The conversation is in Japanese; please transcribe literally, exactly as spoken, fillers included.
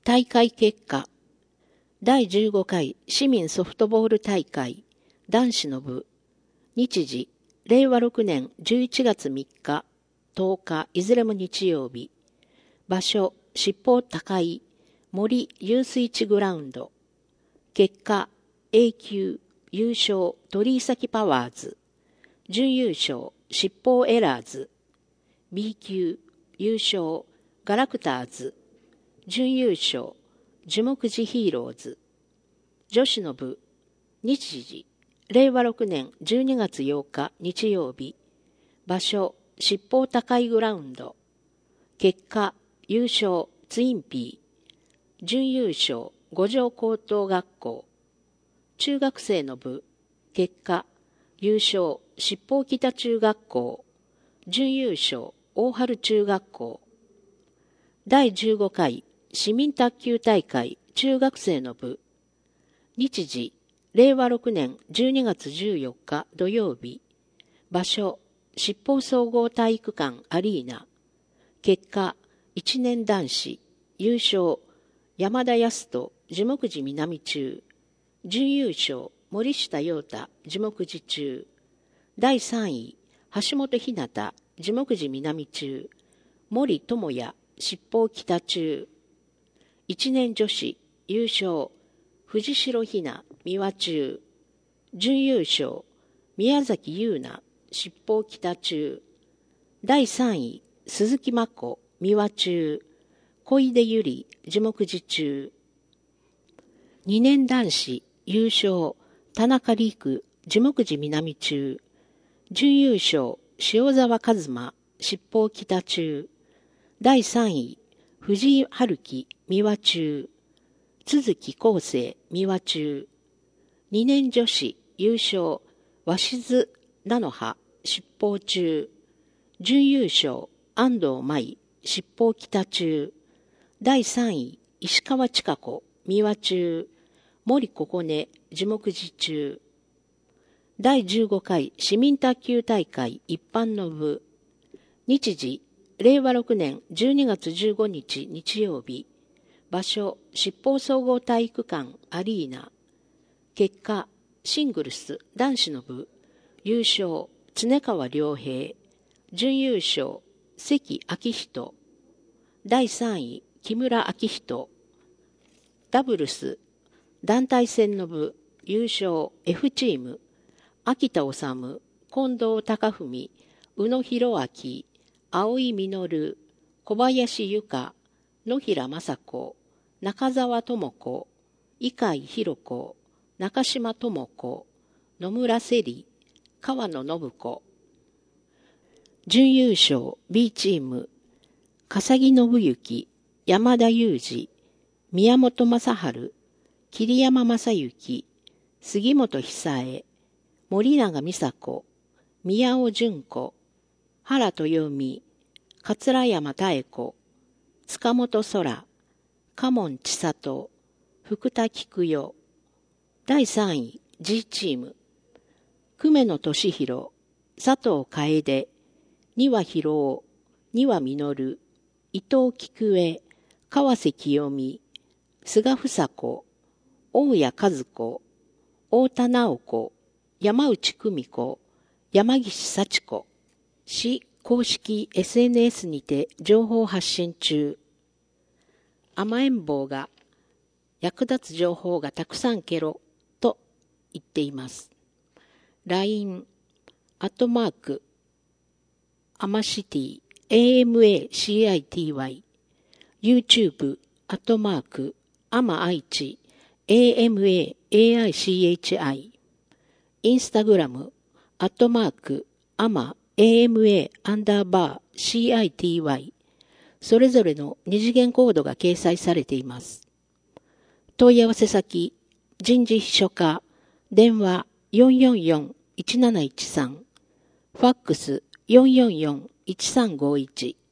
大会結果。だいじゅうごかい市民ソフトボール大会男子の部。日時、れいわろくねんじゅういちがつみっか、とおか、いずれも日曜日。場所、七宝高い森ユースいちグラウンド。結果、A 級優勝鳥居崎パワーズ。準優勝七宝エラーズ。B 級優勝ガラクターズ。準優勝樹木寺ヒーローズ。女子の部。日時、れいわろくねんじゅうにがつようか日曜日。場所、七宝高いグラウンド。結果、優勝ツインピー。準優勝五条高等学校。中学生の部。結果、優勝七宝北中学校。準優勝大春中学校。だいじゅうごかい市民卓球大会中学生の部。日時、れいわろくねんじゅうにがつじゅうよっか土曜日。場所、七宝総合体育館アリーナ。結果、いちねん男子、優勝、山田康人樹木寺南中。準優勝、森下陽太樹木寺中。だいさんい、橋本ひなた樹木寺南中。森友也七宝北中。いちねん女子、優勝、藤代ひな三輪中。準優勝、宮崎優奈七宝北中。だいさんい、鈴木真子三輪中。小出ゆり樹木寺中。にねん男子、優勝、田中陸樹木寺南中。準優勝、塩沢和馬七宝北中。だいさんい、藤井春樹三輪中。都築康生三輪中。にねん女子優勝、鷲津菜の葉七宝中。準優勝、安藤舞七宝北中。だいさんい、石川千佳子三輪中。森ここね樹木寺中。だいじゅうごかい市民卓球大会一般の部。日時、れいわろくねんじゅうにがつじゅうごにち日曜日。場所、七宝総合体育館アリーナ。結果、シングルス男子の部。優勝、常川良平。準優勝、関明人。だいさんい、木村明人。ダブルス団体戦の部。優勝、F チーム。秋田治、近藤貴文、宇野博明、青井実、小林由香、野平雅子、中澤智子、伊海博子、中島智子、野村瀬里、川野信子。準優勝 B チーム、笠木信之、山田裕二、宮本正治、桐山正幸、杉本久恵、森永美佐子、宮尾純子、原豊美、桂山妙子、塚本空、嘉門千里、福田菊代。だいさんい、G チーム、久米野俊弘、佐藤楓、丹羽博夫、丹羽実、伊藤菊江、川瀬清美、菅房子、大谷和子、太田直子、山内久美子、山岸幸子。市公式 エスエヌエス にて情報発信中。甘えん坊が役立つ情報がたくさんケロと言っています。ライン、アットマーク、アマシティ、エーエムエーシーアイティーワイ、YouTube、アットマーク、アマ愛知、エーエムエーエーアイシーエイチアイ、インスタグラム、アットマーク、アマ、エーエムエー アンダーバー シーアイティーワイ、それぞれの二次元コードが掲載されています。問い合わせ先、人事秘書課、電話 よんよんよん いちなないちさん、ファックス よんよんよん いちさんごいち。